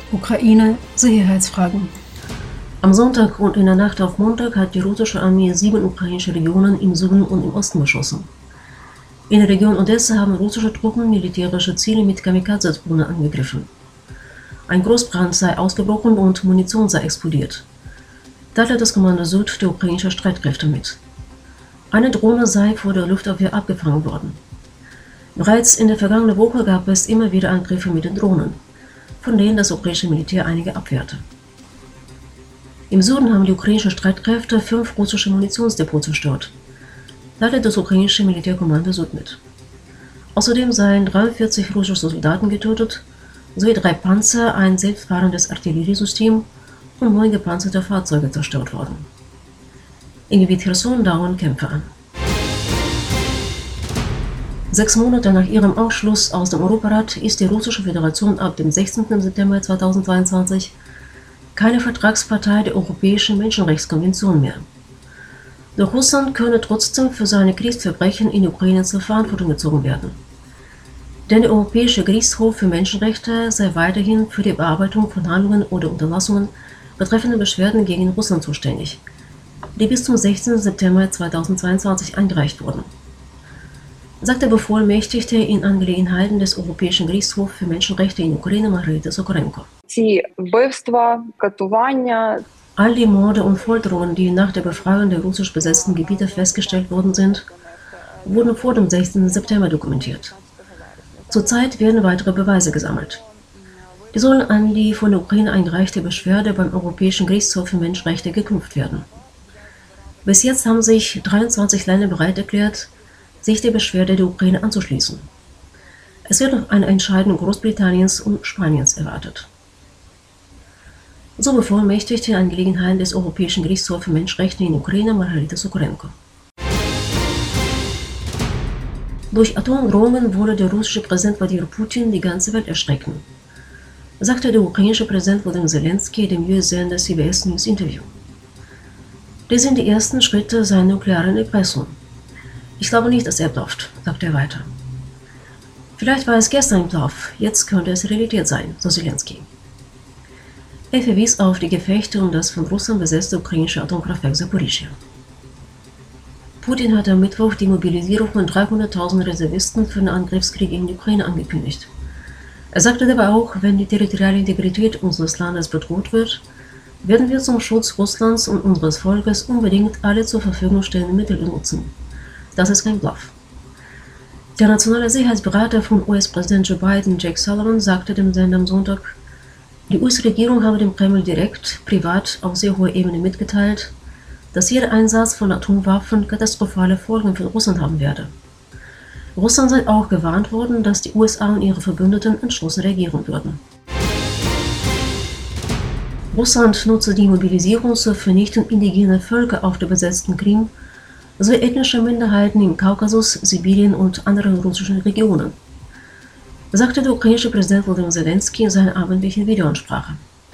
Ukraine Sicherheitsfragen. Am Sonntag und in der Nacht auf Montag hat die russische Armee 7 ukrainische Regionen im Süden und im Osten beschossen. In der Region Odessa haben russische Truppen militärische Ziele mit Kamikaze-Drohnen angegriffen. Ein Großbrand sei ausgebrochen und Munition sei explodiert. Teilte das Kommando Süd der ukrainischen Streitkräfte mit. Eine Drohne sei vor der Luftabwehr abgefangen worden. Bereits in der vergangenen Woche gab es immer wieder Angriffe mit den Drohnen, von denen das ukrainische Militär einige abwehrte. Im Süden haben die ukrainischen Streitkräfte 5 russische Munitionsdepots zerstört, teilte das ukrainische Militärkommando Süd mit. Außerdem seien 43 russische Soldaten getötet, sowie 3 Panzer, ein selbstfahrendes Artilleriesystem und 9 gepanzerte Fahrzeuge zerstört worden. Im Gebiet Cherson dauern Kämpfe an. 6 Monate nach ihrem Ausschluss aus dem Europarat ist die Russische Föderation ab dem 16. September 2022 keine Vertragspartei der Europäischen Menschenrechtskonvention mehr. Doch Russland könne trotzdem für seine Kriegsverbrechen in der Ukraine zur Verantwortung gezogen werden. Denn der Europäische Gerichtshof für Menschenrechte sei weiterhin für die Bearbeitung von Handlungen oder Unterlassungen betreffende Beschwerden gegen Russland zuständig, die bis zum 16. September 2022 eingereicht wurden, sagt der Bevollmächtigte in Angelegenheiten des Europäischen Gerichtshofs für Menschenrechte in Ukraine Margarita Sokorenko. All die Morde und Folterungen, die nach der Befreiung der russisch besetzten Gebiete festgestellt worden sind, wurden vor dem 16. September dokumentiert. Zurzeit werden weitere Beweise gesammelt. Die sollen an die von der Ukraine eingereichte Beschwerde beim Europäischen Gerichtshof für Menschenrechte geknüpft werden. Bis jetzt haben sich 23 Länder bereit erklärt, sich der Beschwerde der Ukraine anzuschließen. Es wird noch eine Entscheidung Großbritanniens und Spaniens erwartet. So bevollmächtigte in Angelegenheiten des Europäischen Gerichtshofs für Menschenrechte in Ukraine Margarita Sokorenko. Durch Atomdrohungen wolle der russische Präsident Wladimir Putin die ganze Welt erschrecken, sagte der ukrainische Präsident Volodymyr Zelensky dem US-Sender CBS News Interview. Das sind die ersten Schritte seiner nuklearen Erpressung. Ich glaube nicht, dass er blufft, sagte er weiter. Vielleicht war es gestern ein Bluff, jetzt könnte es Realität sein, so Zelensky. Er verwies auf die Gefechte um das von Russland besetzte ukrainische Atomkraftwerk Saporischschja. Putin hat am Mittwoch die Mobilisierung von 300.000 Reservisten für den Angriffskrieg gegen die Ukraine angekündigt. Er sagte dabei auch, wenn die territoriale Integrität unseres Landes bedroht wird, werden wir zum Schutz Russlands und unseres Volkes unbedingt alle zur Verfügung stehenden Mittel nutzen. Das ist kein Bluff. Der nationale Sicherheitsberater von US-Präsident Joe Biden, Jake Sullivan, sagte dem Sender am Sonntag, die US-Regierung habe dem Kreml direkt, privat auf sehr hoher Ebene mitgeteilt, dass jeder Einsatz von Atomwaffen katastrophale Folgen für Russland haben werde. Russland sei auch gewarnt worden, dass die USA und ihre Verbündeten entschlossen reagieren würden. Russland nutze die Mobilisierung zur Vernichtung indigener Völker auf der besetzten Krim sowie ethnischer Minderheiten im Kaukasus, Sibirien und anderen russischen Regionen, sagte der ukrainische Präsident Volodymyr Zelensky in seiner abendlichen Videoansprache.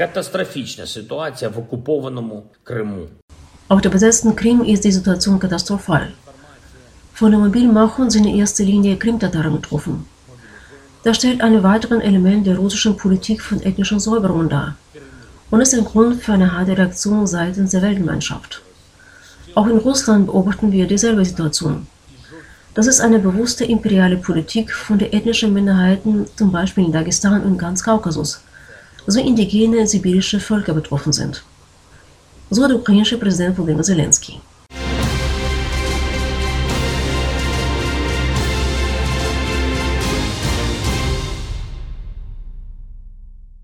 Auf der besetzten Krim ist die Situation katastrophal. Von der Mobilmachung sind in erster Linie Krimtataren betroffen. Das stellt ein weiteres Element der russischen Politik von ethnischen Säuberungen dar und ist ein Grund für eine harte Reaktion seitens der Weltgemeinschaft. Auch in Russland beobachten wir dieselbe Situation. Das ist eine bewusste imperiale Politik, von der ethnischen Minderheiten, zum Beispiel in Dagestan und ganz Kaukasus, sowie indigene sibirische Völker betroffen sind. So der ukrainische Präsident Volodymyr Zelensky.